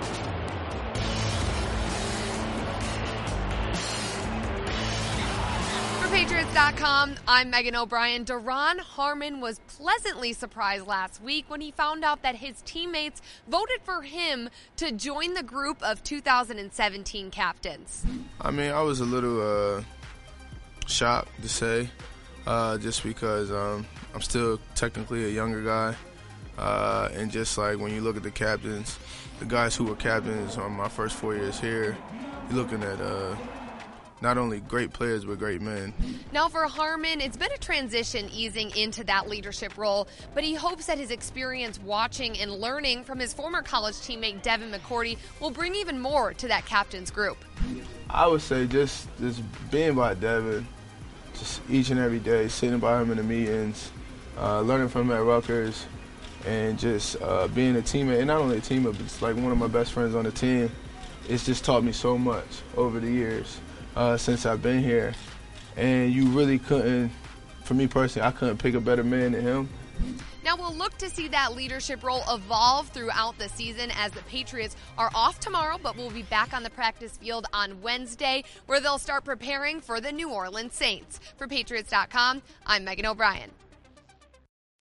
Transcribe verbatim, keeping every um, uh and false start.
Patriots dot com, I'm Megan O'Brien. Duron Harmon was pleasantly surprised last week when he found out that his teammates voted for him to join the group of two thousand seventeen captains. I mean, I was a little uh, shocked to say, uh, just because um, I'm still technically a younger guy. Uh, and just like when you look at the captains, the guys who were captains on my first four years here, you're looking at uh, not only great players, but great men. Now for Harmon, it's been a transition easing into that leadership role, but he hopes that his experience watching and learning from his former college teammate Devin McCourty will bring even more to that captain's group. I would say just, just being by Devin, just each and every day, sitting by him in the meetings, uh, learning from him at Rutgers, and just uh, being a teammate, and not only a teammate, but it's like one of my best friends on the team. It's just taught me so much over the years. Uh, since I've been here, and you really couldn't, for me personally, I couldn't pick a better man than him. Now we'll look to see that leadership role evolve throughout the season as the Patriots are off tomorrow, but we'll be back on the practice field on Wednesday, where they'll start preparing for the New Orleans Saints. For Patriots dot com, I'm Megan O'Brien.